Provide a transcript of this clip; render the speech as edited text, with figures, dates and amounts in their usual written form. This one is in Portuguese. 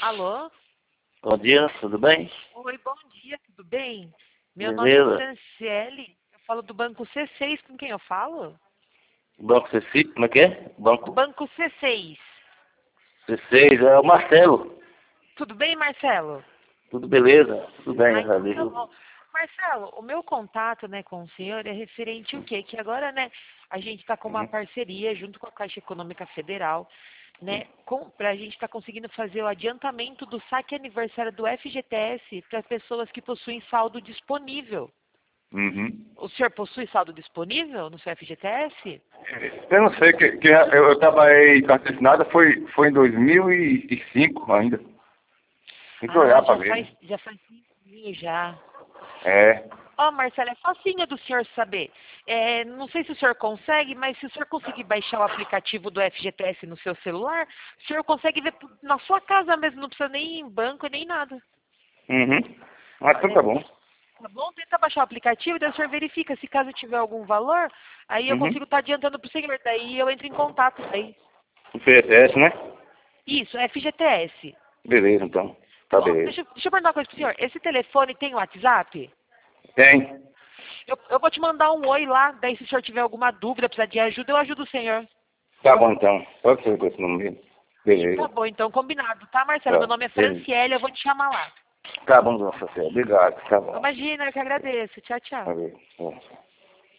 Alô? Bom dia, tudo bem? Oi, bom dia, tudo bem? Meu nome é Beleza. Franciele, eu falo do Banco C6, com quem eu falo? Banco C5, como é que é? Banco Banco C6. C6, é o Marcelo. Tudo bem, Marcelo? Tudo beleza? Tudo bem, Ah, graças a então tá Deus. bom. Marcelo, o meu contato, né, com o senhor é referente ao quê? Que agora, né, a gente está com uma Uhum. parceria junto com a Caixa Econômica Federal, né, para a gente estar conseguindo fazer o adiantamento do saque aniversário do FGTS para pessoas que possuem saldo disponível. Uhum. O senhor possui saldo disponível no seu FGTS? Eu não sei, eu trabalhei carteira assinada, foi em 2005 ainda. Tem que Ah, olhar para ver. já faz tempinho já. É. Ó, Marcelo, é facinho do senhor saber. Não sei se o senhor consegue, mas se o senhor conseguir baixar o aplicativo do FGTS no seu celular, o senhor consegue ver na sua casa mesmo, não precisa nem ir em banco nem nada. Uhum. Mas então tá bom. Tá bom? Tenta baixar o aplicativo, daí o senhor verifica se caso tiver algum valor, aí eu Uhum. consigo estar adiantando pro senhor, daí eu entro em contato daí. O PSS, né? Isso, FGTS. Beleza, então. Tá Tá bom? beleza. Deixa eu perguntar uma coisa pro senhor. Esse telefone tem WhatsApp? Tem. Eu vou te mandar um oi lá, daí se o senhor tiver alguma dúvida, precisar de ajuda, eu ajudo o senhor. Tá bom então. Pode ser com esse número. Tá Beleza. bom, então, combinado, tá, Marcelo? Meu Tá. nome é Beleza. Franciele, eu vou te chamar lá. Tá bom, dona Célia. Obrigado. Tá bom. Imagina, eu que agradeço. Tchau, tchau. Tá bem. É.